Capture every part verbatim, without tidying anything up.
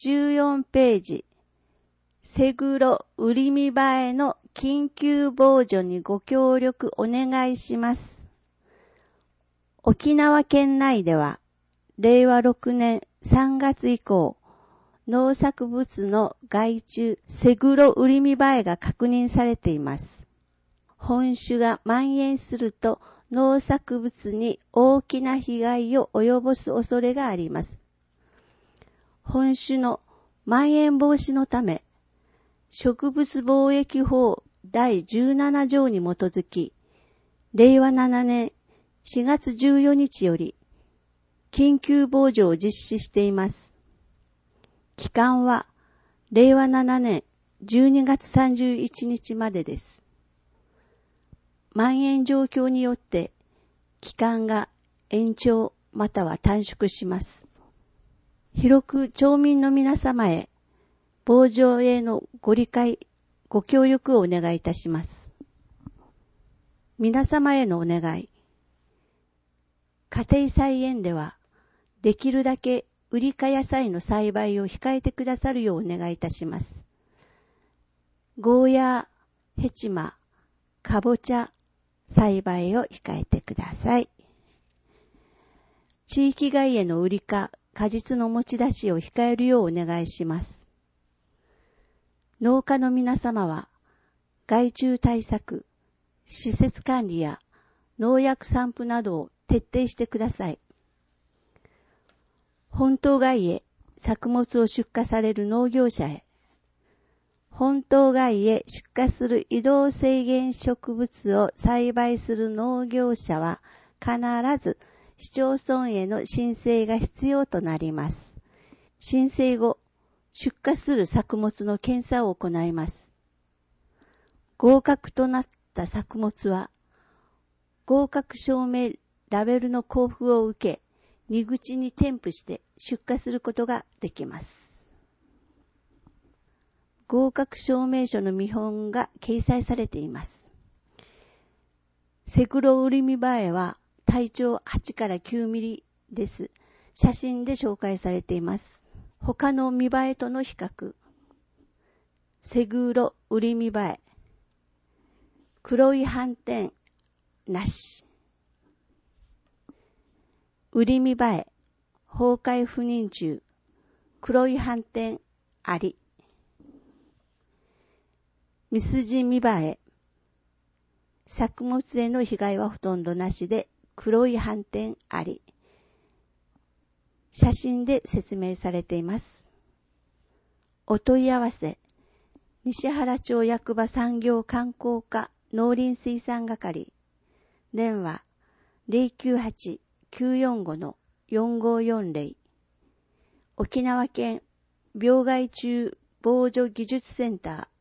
じゅうよんページ、セグロウリミバエの緊急防除にご協力お願いします。沖縄県内では、れいわろくねんさんがつ以降、農作物の害虫セグロウリミバエが確認されています。本種が蔓延すると農作物に大きな被害を及ぼす恐れがあります。本種の蔓延防止のため、植物防疫法だいじゅうななじょうに基づき、れいわななねんしがつじゅうよっかより緊急防除を実施しています。期間はれいわななねんじゅうにがつさんじゅういちにちまでです。蔓延状況によって期間が延長または短縮します。広く町民の皆様へ防除へのご理解、ご協力をお願いいたします。皆様へのお願い。家庭菜園ではできるだけウリ科野菜の栽培を控えてくださるようお願いいたします。ゴーヤー、ヘチマ、カボチャ栽培を控えてください。地域外へのウリ科、果実の持ち出しを控えるようお願いします。農家の皆様は害虫対策、施設管理や農薬散布などを徹底してください。本島外へ作物を出荷される農業者へ、本島外へ出荷する移動制限植物を栽培する農業者は必ず市町村への申請が必要となります。申請後、出荷する作物の検査を行います。合格となった作物は、合格証明ラベルの交付を受け、荷口に添付して出荷することができます。合格証明書の見本が掲載されています。セグロウリミバエは体長はちからきゅうミリです。写真で紹介されています。他の見栄えとの比較。セグロウリミバエ。黒い斑点なし。ウリミバエ。崩壊不妊虫。黒い斑点あり。ミスジミバエ。作物への被害はほとんどなしで黒い斑点あり。写真で説明されています。お問い合わせ、西原町役場産業観光課農林水産係、電話 ゼロきゅうはち きゅうよんご よんごよんゼロ、沖縄県病害虫防除技術センター、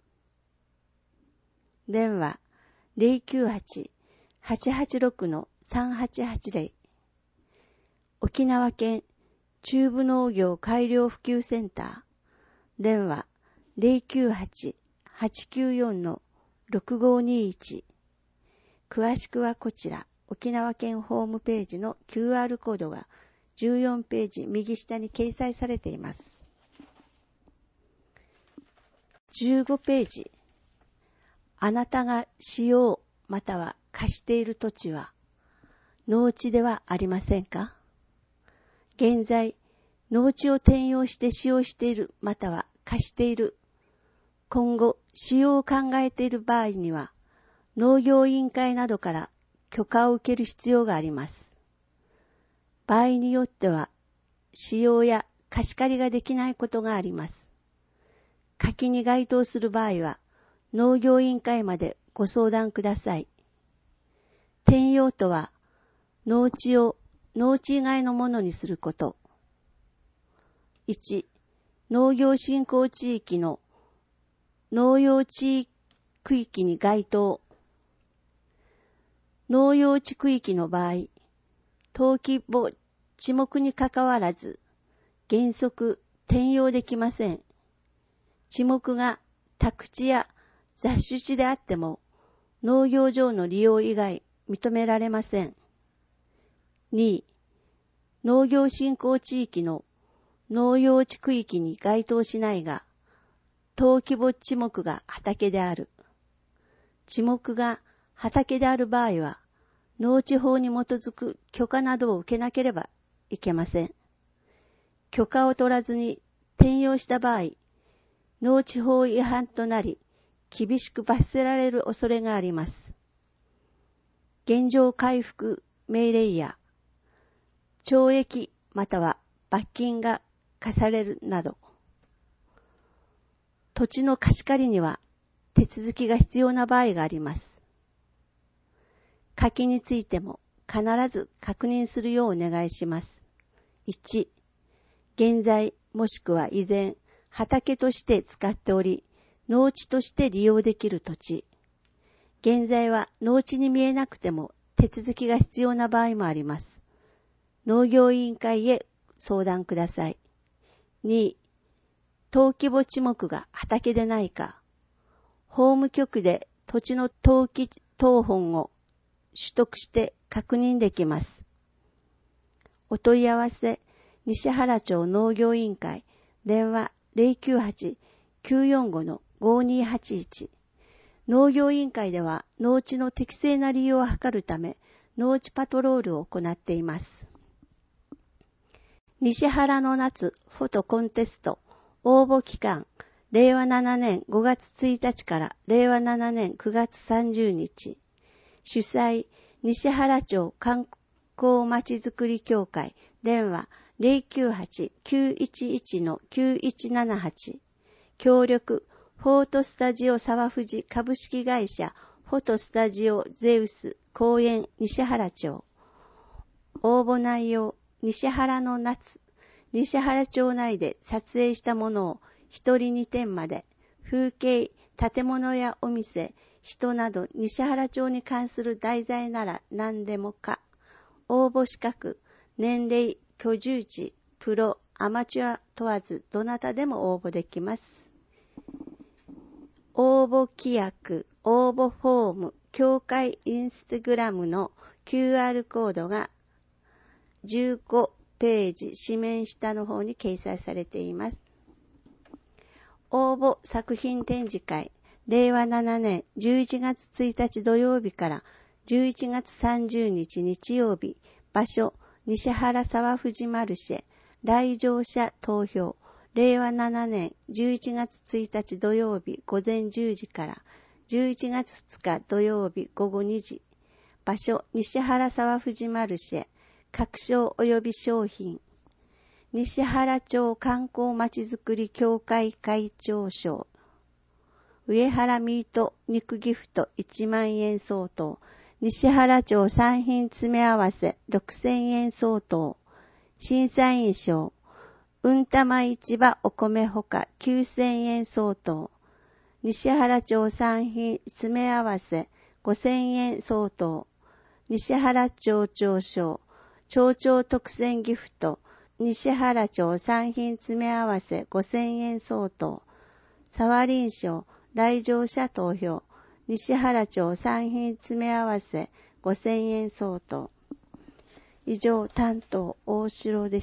電話 ゼロきゅうはち はちはちろく さんはちはちゼロ、沖縄県中部農業改良普及センター、電話 ゼロきゅうはち はちきゅうよん ろくごにいち、詳しくはこちら、沖縄県ホームページの キューアール コードがじゅうよんページ右下に掲載されています。じゅうごページ、あなたが使用または貸している土地は農地ではありませんか？現在、農地を転用して使用しているまたは貸している、今後使用を考えている場合には、農業委員会などから許可を受ける必要があります。場合によっては、使用や貸し借りができないことがあります。貸きに該当する場合は、農業委員会までご相談ください。転用とは、農地を農地以外のものにすること。いち、農業振興地域の農用地区域に該当。農用地区域の場合、登記簿地目にかかわらず、原則転用できません。地目が宅地や雑種地であっても、農業上の利用以外認められません。に、農業振興地域の農用地区域に該当しないが、登記簿地目が畑である。地目が畑である場合は、農地法に基づく許可などを受けなければいけません。許可を取らずに転用した場合、農地法違反となり、厳しく罰せられる恐れがあります。現状回復命令や、懲役または罰金が課されるなど、土地の貸し借りには手続きが必要な場合があります。書きについても必ず確認するようお願いします。いち、現在もしくは以前、畑として使っており、農地として利用できる土地。現在は農地に見えなくても手続きが必要な場合もあります。農業委員会へ相談ください。に、登記簿地目が畑でないか、法務局で土地の登記謄本を取得して確認できます。お問い合わせ、西原町農業委員会、電話 ゼロきゅうはち きゅうよんご ごにはちいち。農業委員会では農地の適正な利用を図るため、農地パトロールを行っています。西原の夏フォトコンテスト応募期間、れいわななねんごがつついたちかられいわななねんくがつさんじゅうにち。主催、西原町観光まちづくり協会、電話 ゼロきゅうはち きゅういちいち きゅういちななはち。協力、フォートスタジオ沢富株式会社、フォトスタジオゼウス公園西原町。応募内容、西原の夏、西原町内で撮影したものを一人にてんまで、風景、建物やお店、人など西原町に関する題材なら何でもか。応募資格、年齢、居住地、プロ、アマチュア問わずどなたでも応募できます。応募規約、応募フォーム、協会インスタグラムの キューアール コードがじゅうごページ紙面下の方に掲載されています。応募作品展示会、れいわななねんじゅういちがつついたち土曜日からじゅういちがつさんじゅうにち日曜日、場所、西原沢富マルシェ、来場者投票、れいわななねんじゅういちがつついたち土曜日午前じゅうじからじゅういちがつふつか土曜日午後にじ、場所、西原沢富マルシェ、各賞及び商品、西原町観光まちづくり協会会長賞、上原ミート肉ギフトいちまんえん相当、西原町産品詰め合わせろくせんえん相当、審査員賞、うんたま市場お米ほかきゅうせんえん相当、西原町産品詰め合わせごせんえん相当、西原町長賞、町長特選ギフト、西原町産品詰め合わせごせんえん相当、沢林賞、来場者投票、西原町産品詰め合わせごせんえん相当。以上、担当大城でした。